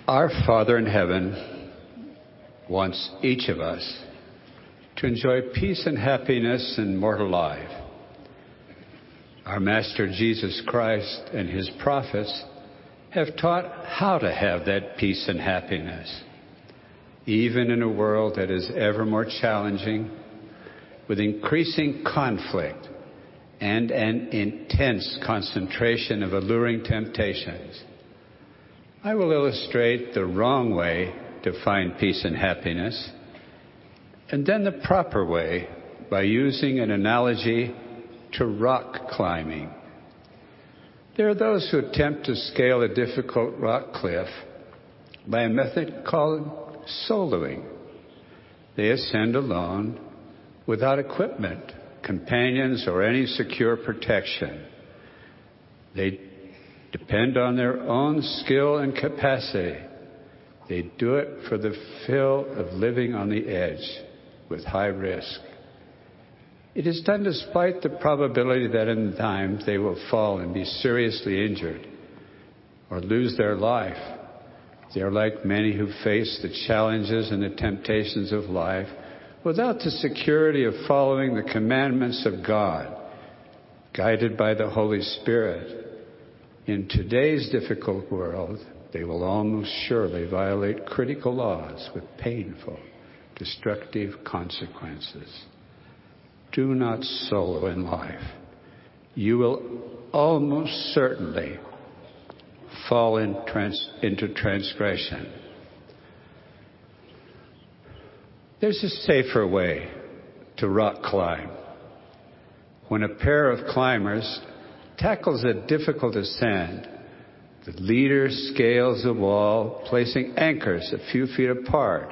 Our Father in heaven wants each of us to enjoy peace and happiness in mortal life. Our Master Jesus Christ and his prophets have taught how to have that peace and happiness, even in a world that is ever more challenging, with increasing conflict and an intense concentration of alluring temptations. I will illustrate the wrong way to find peace and happiness, and then the proper way by using an analogy to rock climbing. There are those who attempt to scale a difficult rock cliff by a method called soloing. They ascend alone without equipment, companions, or any secure protection. They depend on their own skill and capacity. They do it for the thrill of living on the edge with high risk. It is done despite the probability that in time they will fall and be seriously injured or lose their life. They are like many who face the challenges and the temptations of life without the security of following the commandments of God, guided by the Holy Spirit. In today's difficult world, they will almost surely violate critical laws with painful, destructive consequences. Do not solo in life. You will almost certainly fall into transgression. There's a safer way to rock climb. When a pair of climbers tackles a difficult ascent, the leader scales the wall, placing anchors a few feet apart.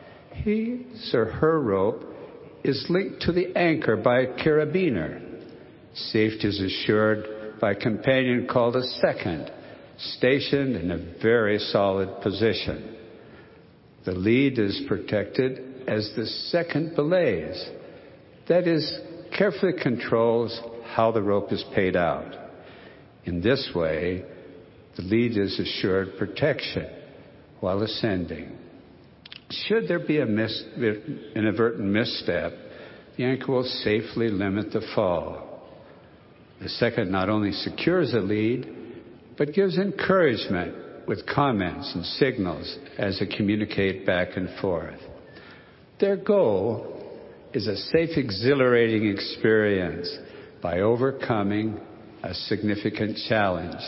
His or her rope is linked to the anchor by a carabiner. Safety is assured by a companion called a second, stationed in a very solid position. The lead is protected as the second belays, that is, carefully controls how the rope is paid out. In this way, the lead is assured protection while ascending. Should there be an inadvertent misstep, the anchor will safely limit the fall. The second not only secures the lead, but gives encouragement with comments and signals as they communicate back and forth. Their goal is a safe, exhilarating experience by overcoming a significant challenge.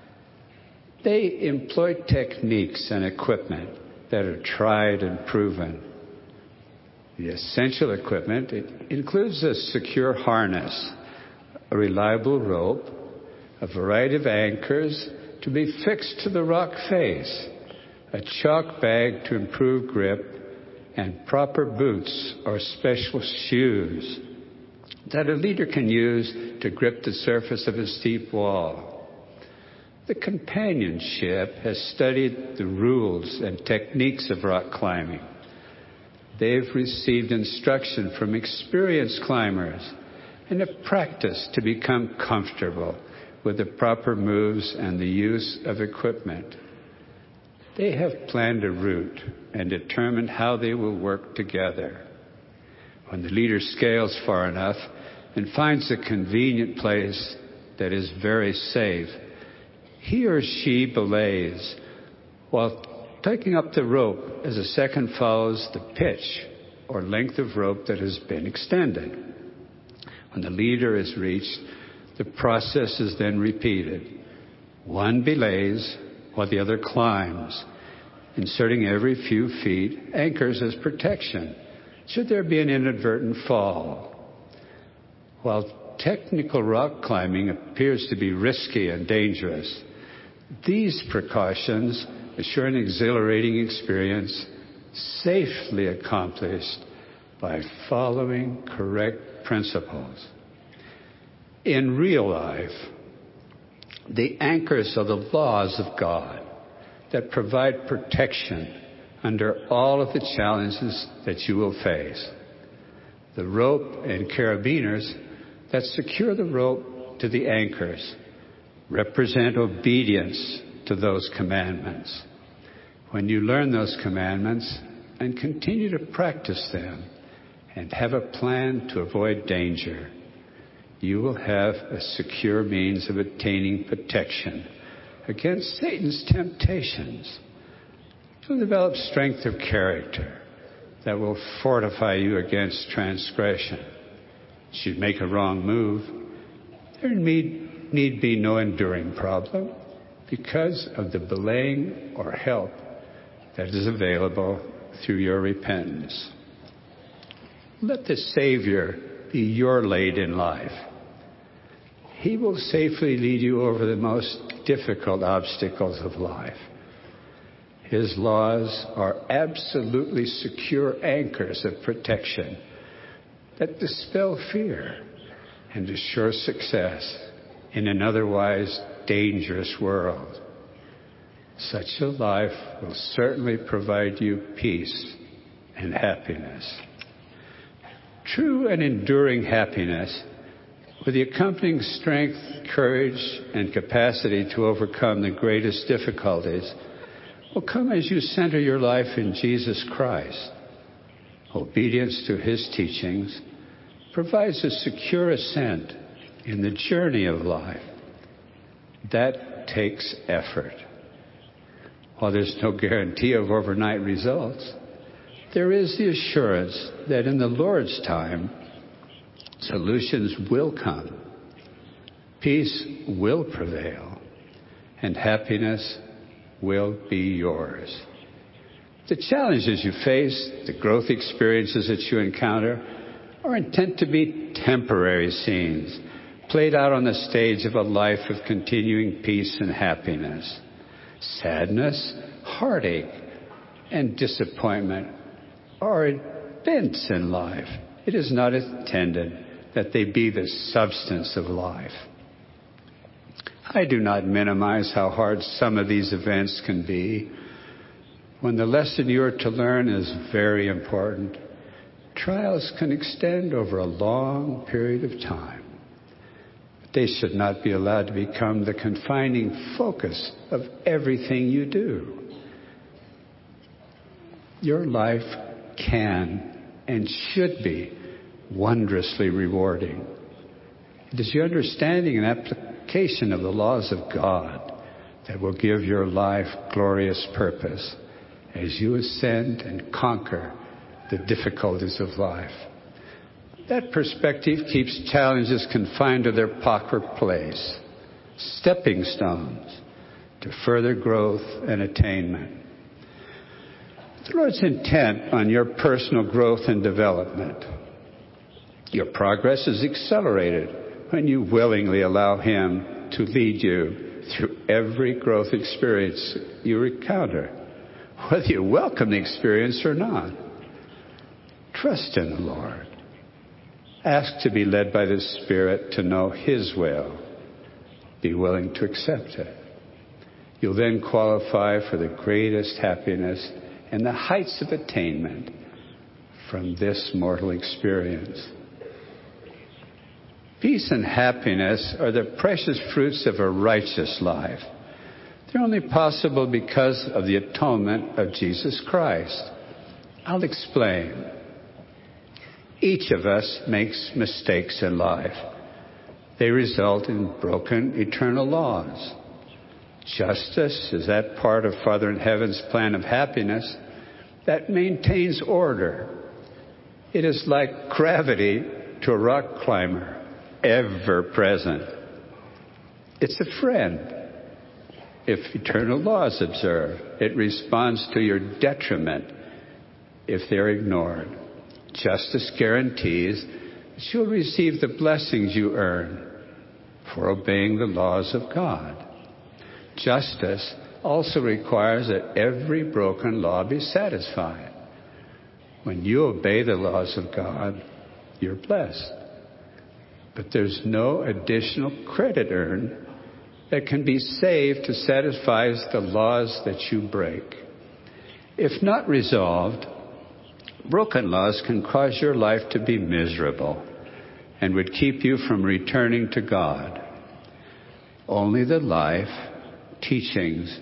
They employ techniques and equipment that are tried and proven. The essential equipment includes a secure harness, a reliable rope, a variety of anchors to be fixed to the rock face, a chalk bag to improve grip, and proper boots or special shoes that a leader can use to grip the surface of a steep wall. The companionship has studied the rules and techniques of rock climbing. They've received instruction from experienced climbers and have practiced to become comfortable with the proper moves and the use of equipment. They have planned a route and determined how they will work together. When the leader scales far enough and finds a convenient place that is very safe, he or she belays while taking up the rope as a second follows the pitch or length of rope that has been extended. When the leader is reached, the process is then repeated. One belays while the other climbs, inserting every few feet anchors as protection should there be an inadvertent fall. While technical rock climbing appears to be risky and dangerous, these precautions assure an exhilarating experience safely accomplished by following correct principles. In real life, the anchors are the laws of God that provide protection under all of the challenges that you will face. The rope and carabiners that secure the rope to the anchors represent obedience to those commandments. When you learn those commandments and continue to practice them and have a plan to avoid danger, you will have a secure means of attaining protection against Satan's temptations. You'll develop strength of character that will fortify you against transgression. Should you make a wrong move, there need be no enduring problem because of the belaying or help that is available through your repentance. Let the Savior be your lead in life. He will safely lead you over the most difficult obstacles of life. His laws are absolutely secure anchors of protection that dispel fear and assure success in an otherwise dangerous world. Such a life will certainly provide you peace and happiness. True and enduring happiness, with the accompanying strength, courage, and capacity to overcome the greatest difficulties, will come as you center your life in Jesus Christ. Obedience to His teachings provides a secure ascent in the journey of life. That takes effort. While there's no guarantee of overnight results, there is the assurance that in the Lord's time, solutions will come, peace will prevail, and happiness will be yours. The challenges you face, the growth experiences that you encounter, are intended to be temporary scenes, played out on the stage of a life of continuing peace and happiness. Sadness, heartache, and disappointment are events in life. It is not intended that they be the substance of life. I do not minimize how hard some of these events can be. When the lesson you are to learn is very important, trials can extend over a long period of time. But they should not be allowed to become the confining focus of everything you do. Your life can and should be wondrously rewarding. It is your understanding and application of the laws of God that will give your life glorious purpose as you ascend and conquer the difficulties of life. That perspective keeps challenges confined to their proper place, stepping stones to further growth and attainment. The Lord's intent on your personal growth and development. Your progress is accelerated when you willingly allow Him to lead you through every growth experience you encounter, whether you welcome the experience or not. Trust in the Lord. Ask to be led by the Spirit to know His will. Be willing to accept it. You'll then qualify for the greatest happiness and the heights of attainment from this mortal experience. Peace and happiness are the precious fruits of a righteous life. They're only possible because of the atonement of Jesus Christ. I'll explain. Each of us makes mistakes in life. They result in broken eternal laws. Justice is that part of Father in Heaven's plan of happiness that maintains order. It is like gravity to a rock climber, ever present. It's a friend. If eternal law is observed, it responds to your detriment if they're ignored. Justice guarantees that you'll receive the blessings you earn for obeying the laws of God. Justice also requires that every broken law be satisfied. When you obey the laws of God, you're blessed. But there's no additional credit earned that can be saved to satisfy the laws that you break. If not resolved, broken laws can cause your life to be miserable and would keep you from returning to God. Only the life, teachings,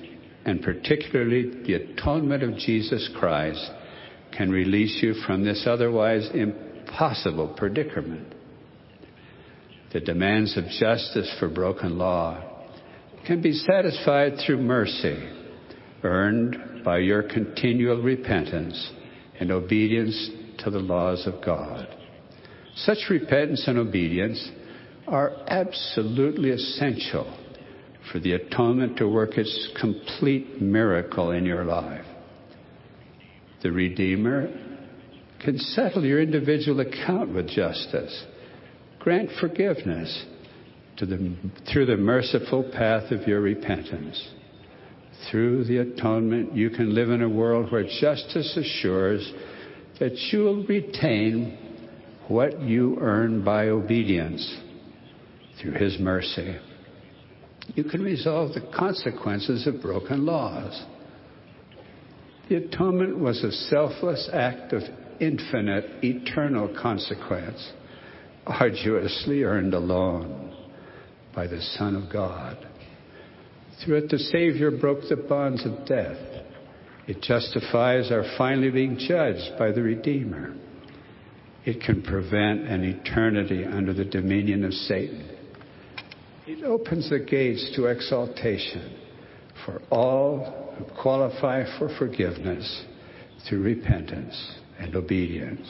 and particularly the atonement of Jesus Christ, can release you from this otherwise impossible predicament. The demands of justice for broken law can be satisfied through mercy, earned by your continual repentance and obedience to the laws of God. Such repentance and obedience are absolutely essential for the atonement to work its complete miracle in your life. The Redeemer can settle your individual account with justice, grant forgiveness through the merciful path of your repentance. Through the atonement, you can live in a world where justice assures that you will retain what you earn by obedience. Through His mercy, you can resolve the consequences of broken laws. The atonement was a selfless act of infinite, eternal consequence, arduously earned alone by the Son of God. Through it, the Savior broke the bonds of death. It justifies our finally being judged by the Redeemer. It can prevent an eternity under the dominion of Satan. It opens the gates to exaltation for all who qualify for forgiveness through repentance and obedience.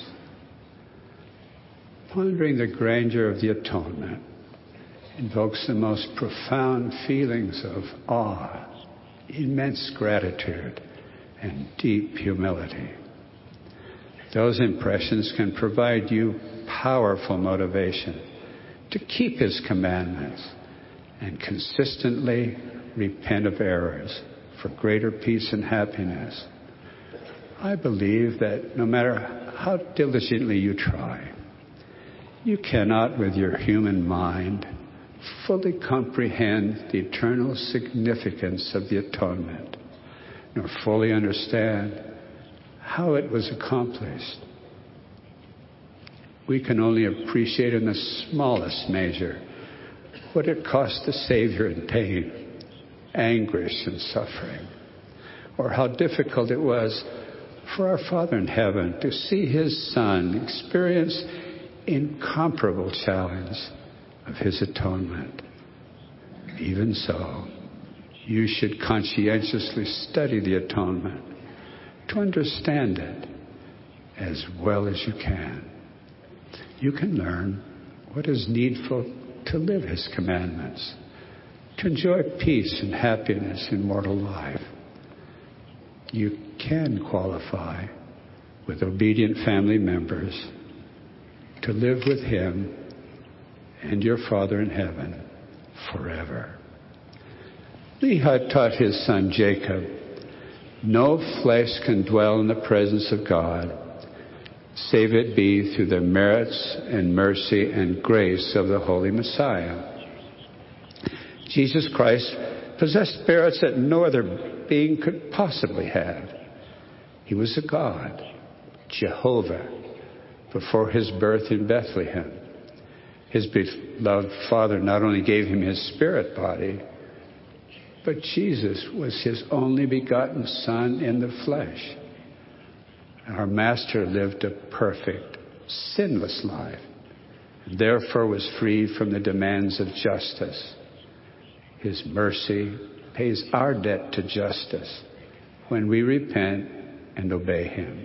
Pondering the grandeur of the atonement invokes the most profound feelings of awe, immense gratitude, and deep humility. Those impressions can provide you powerful motivation to keep His commandments and consistently repent of errors for greater peace and happiness. I believe that no matter how diligently you try, you cannot, with your human mind, fully comprehend the eternal significance of the atonement, nor fully understand how it was accomplished. We can only appreciate in the smallest measure what it cost the Savior in pain, anguish, and suffering, or how difficult it was for our Father in heaven to see His Son experience incomparable challenge of His atonement. Even so, you should conscientiously study the atonement to understand it as well as you can. You can learn what is needful to live His commandments, to enjoy peace and happiness in mortal life. You can qualify with obedient family members to live with Him and your Father in heaven forever. Lehi taught his son Jacob, "No flesh can dwell in the presence of God, save it be through the merits and mercy and grace of the Holy Messiah." Jesus Christ possessed merits that no other being could possibly have. He was a God, Jehovah, before His birth in Bethlehem. His beloved Father not only gave Him His spirit body, but Jesus was His only begotten Son in the flesh. Our Master lived a perfect, sinless life, and therefore was free from the demands of justice. His mercy pays our debt to justice when we repent and obey Him.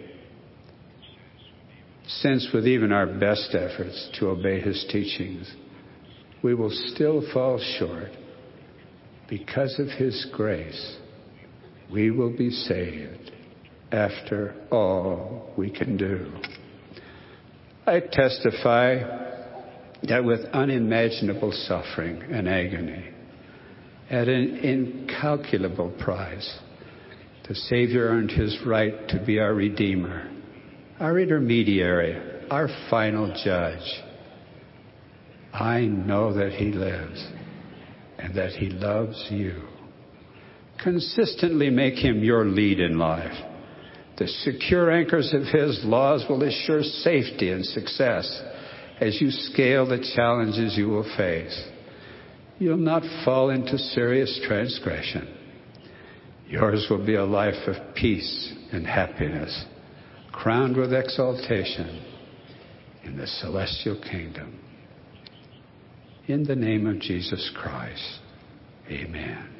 Since with even our best efforts to obey His teachings, we will still fall short, because of His grace, we will be saved after all we can do. I testify that with unimaginable suffering and agony, at an incalculable price, the Savior earned His right to be our Redeemer, our intermediary, our final judge. I know that He lives and that He loves you. Consistently make Him your lead in life. The secure anchors of His laws will assure safety and success as you scale the challenges you will face. You'll not fall into serious transgression. Yours will be a life of peace and happiness, crowned with exaltation in the celestial kingdom. In the name of Jesus Christ, amen.